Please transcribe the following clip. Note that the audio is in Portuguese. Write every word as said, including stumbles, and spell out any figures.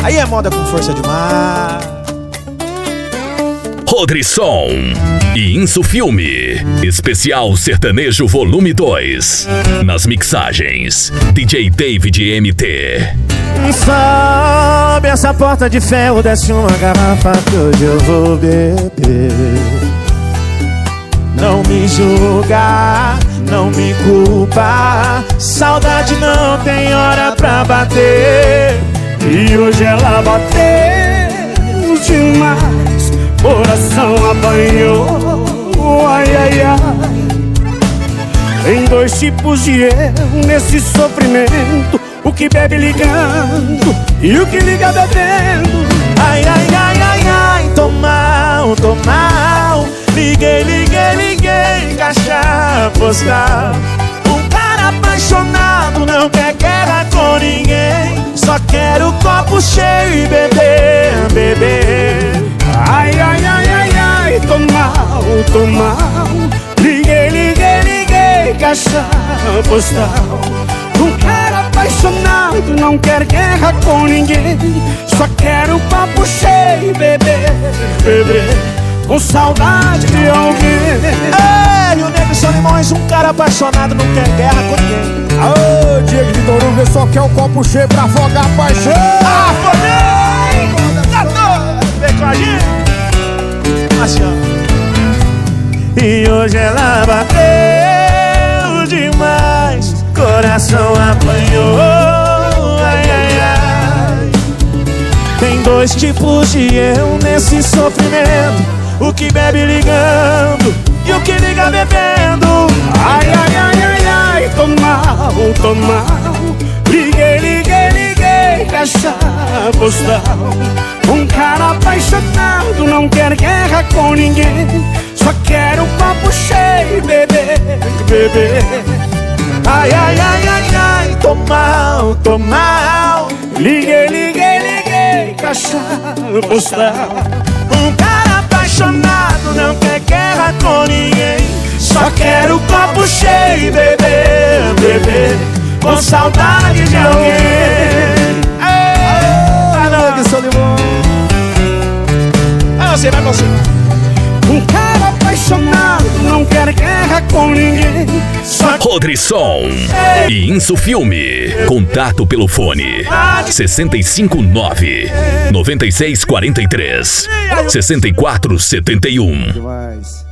Aí é moda com força de mar. Rodrisson e Inso Filme, especial sertanejo volume dois. Nas mixagens, D J David M T. Sobe essa porta de ferro, desce uma garrafa que hoje eu vou beber. Não me julga, não me culpa, saudade não tem hora pra bater. E hoje ela bateu demais, coração apanhou, ai, ai, ai. Tem dois tipos de eu nesse sofrimento: o que bebe ligando e o que liga bebendo. Ai, ai, ai, ai, ai, tô mal, tô mal. Liguei, liguei, liguei, caixa postal. Um cara apaixonado não quer guerra com ninguém, só quer o copo cheio e beber, beber. Ai, ai, ai, ai, ai, tô mal, tô mal. Liguei, liguei, liguei, caixa postal. Um cara apaixonado não quer guerra com ninguém, só quer o copo cheio e beber, beber, com saudade de alguém. Ei, o Negro São Limões, um cara apaixonado não quer guerra com ninguém. Ô, Diego de Dorunga, só quer o copo cheio pra afogar a paixão. Ah, fodeu! Tá doido! Vem com a gente! Assim, ó. E hoje ela bateu demais, coração apanhou, ai, ai, ai. Tem dois tipos de eu nesse sofrimento: o que bebe ligando e o que liga bebendo. Ai, ai, ai, ai, ai, tô mal, tô mal. Liguei, liguei, liguei, caixa postal. Um cara apaixonado não quer guerra com ninguém, só quer o copo cheio e beber, beber. Ai, ai, ai, ai, ai, tô mal, tô mal. Liguei, liguei, liguei, caixa postal. Um cara apaixonado não quer guerra com ninguém, só quer o copo cheio e beber, beber, com saudade de alguém. Ah, não, que sou limão. Ah, você vai conseguir. Um cara apaixonado não quer guerra com ninguém, só Rodrisson e Inso Filme. Contato pelo fone sessenta e cinco nove, noventa e seis quarenta e três, sessenta e quatro setenta e um. Demais.